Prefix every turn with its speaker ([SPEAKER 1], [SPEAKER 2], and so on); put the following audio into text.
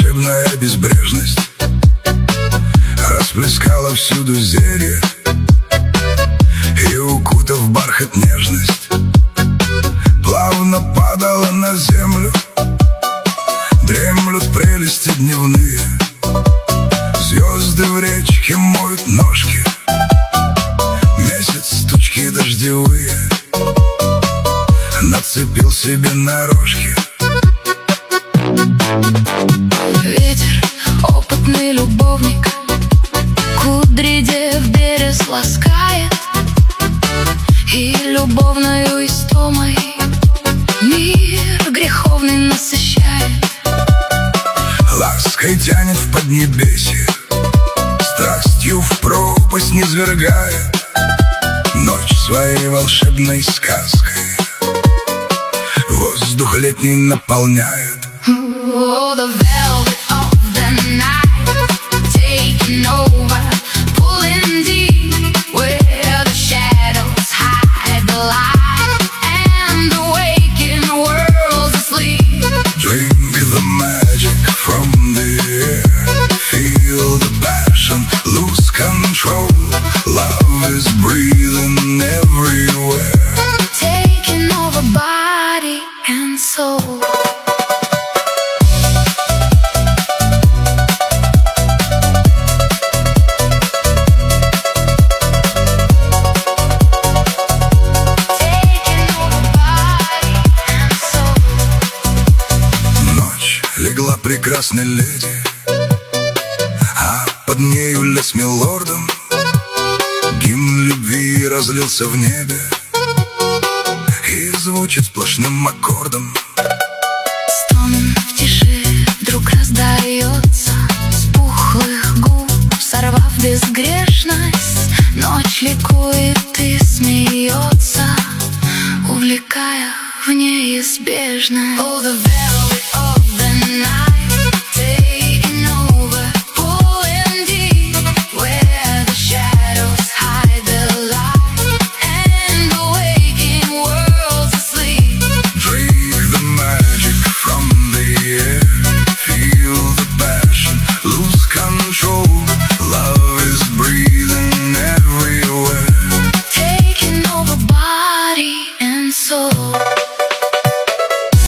[SPEAKER 1] волшебная безбрежность расплескала всюду зелье и, укутав бархат нежность, плавно падала на землю. Дремлют прелести дневные, звезды в речке моют ножки, месяц тучки дождевые нацепил себе на рожки.
[SPEAKER 2] Ветер, опытный любовник, кудри дев берез ласкает, и любовною истомой мир греховный насыщает.
[SPEAKER 1] Лаской тянет в поднебесье, страстью в пропасть низвергая, ночь своей волшебной сказкой воздух летний наполняет.
[SPEAKER 2] Oh, the velvet of the night taking over, pulling deep where the shadows hide the light, and the waking world's asleep.
[SPEAKER 1] Drink the magic from the air, feel the passion, lose control. Love is breathing everywhere,
[SPEAKER 2] Taking over body and soul.
[SPEAKER 1] Легла прекрасная леди, а под нею лес милордом. Гимн любви разлился в небе и звучит сплошным аккордом.
[SPEAKER 2] Стон в тиши вдруг раздается с пухлых губ, сорвав безгрешность. Ночь ликует и смеется, увлекая в неизбежное. Oh, the velvet of the night.